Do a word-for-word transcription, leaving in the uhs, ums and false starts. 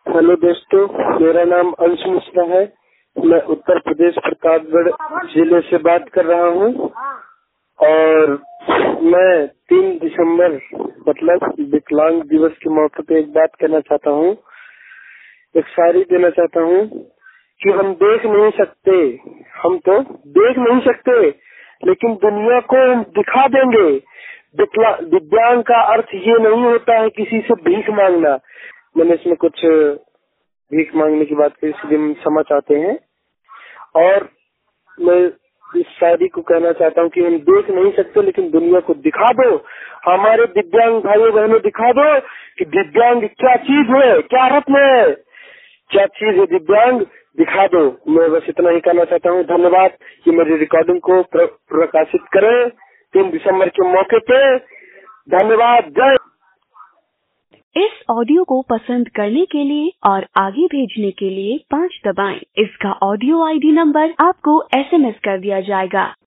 Hello दोस्तों, मेरा नाम अंश मिश्रा है। मैं उत्तर प्रदेश प्रतापगढ़ जिले से बात कर रहा हूँ और मैं तीन दिसंबर मतलब विकलांग दिवस के मौके पे एक बात कहना चाहता हूँ, एक शायरी देना चाहता हूँ कि हम देख नहीं सकते, हम तो देख नहीं सकते लेकिन दुनिया को हम दिखा देंगे। दिव्यांग का अर्थ ये नहीं होता है किसी से भीख मांगना। मैंने इसमें कुछ भीख मांगने की बात कही, इसलिए हम क्षमा चाहते हैं। और मैं इस शायरी को कहना चाहता हूँ कि हम देख नहीं सकते लेकिन दुनिया को दिखा दो। हमारे दिव्यांग भाइयों बहनों, दिखा दो कि दिव्यांग क्या चीज है, क्या रत्न है, क्या चीज है दिव्यांग, दिखा दो। मैं बस इतना ही कहना चाहता हूँ। धन्यवाद कि मेरी रिकॉर्डिंग को प्र, प्रकाशित करें तीन दिसंबर के मौके पे। धन्यवाद। जय। इस ऑडियो को पसंद करने के लिए और आगे भेजने के लिए पाँच दबाएं। इसका ऑडियो आईडी नंबर आपको एसएमएस कर दिया जाएगा।